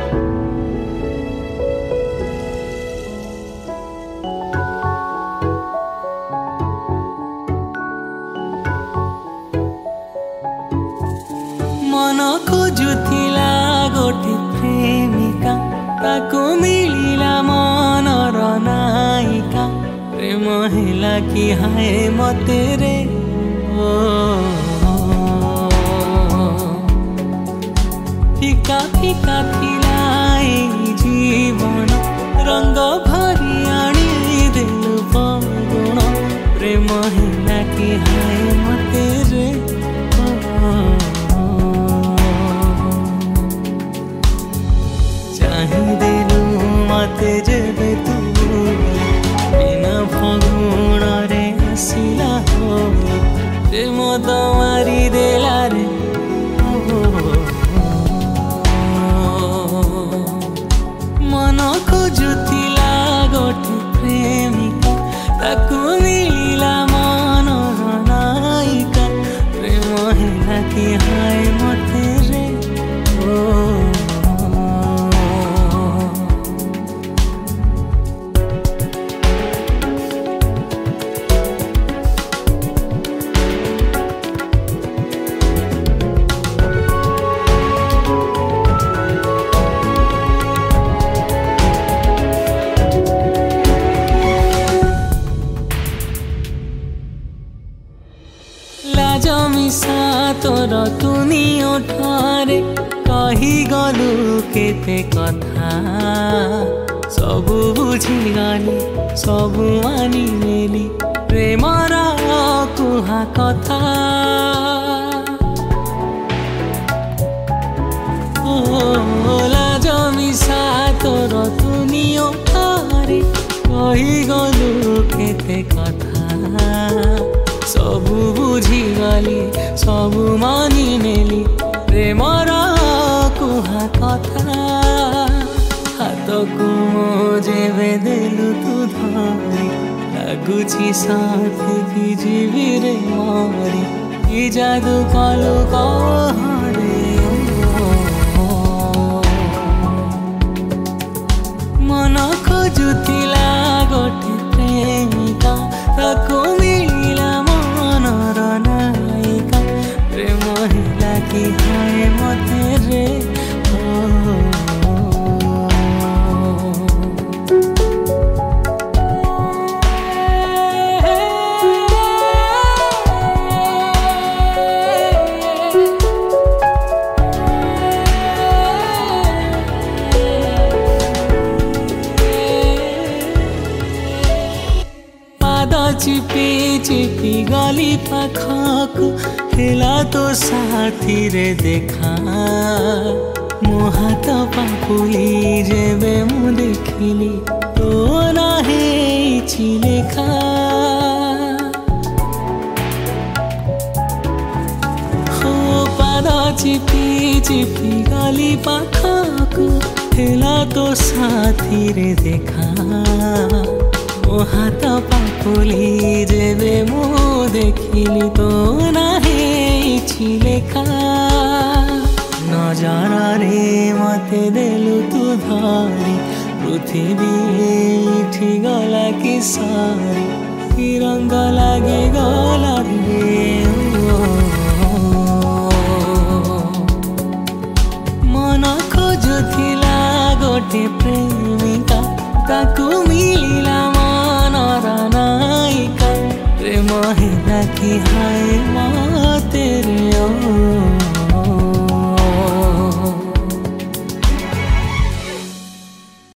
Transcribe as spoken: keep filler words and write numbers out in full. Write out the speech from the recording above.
मन खोजुला गोटे प्रेमिका ताको मिलिला मनर नायिका प्रेम हेला कि हाय मते रे ओ फिका फिका थिला ए जीवन रंग भरी आनी देलु पगुण प्रेम हेला कि हाय मते रे ओ देलु मते जेबे तू बिना फगुण रे आसिला हो प्रेम तो मारी देला रे मन खोजुला गोटे प्रेमिका ताको मिलिला मनर नायिका प्रेम हेला कि हाय मते रे ओ जमिसा तोर तुनी ओठारे कही गलु केते कथा सबु बुझी गली सबु मानी नेली प्रेमर कुहा कथा ओला जमिसा तोर तुनी ओठारे कही गलु केते कथा सबु बुझी गली सबु मानी नेली प्रेमर कुहा कथा हाथ को जेबे देलु तू धरी लगुची साथी की जीवी रे मारी कि जादू कलु कहरे मन खोजुला गोटे प्रेमिका ताको मिलिला मनर नायिका प्रेम हेला कि हाय मते रे चिपी चिपी गली पाखक हेला तो साथी रे देखा मो हाथ पापुली जेबे मु देखिली तो ना हेछि लेखा हो पाद चिपी चिपी गली पाखक हेला तो साथी रे देखा मो हाथ पापुली जेबे मु देखिली तो ना हेछि लेखा नजर रे मते देलु तू धरी पृथ्वी एठी गला कि सारी कि रंग लागे गला रे मन खोजुला गोटे प्रेमिका ताको मिलिला मनर नायिका प्रेम हेला कि हाय मते रे ओ।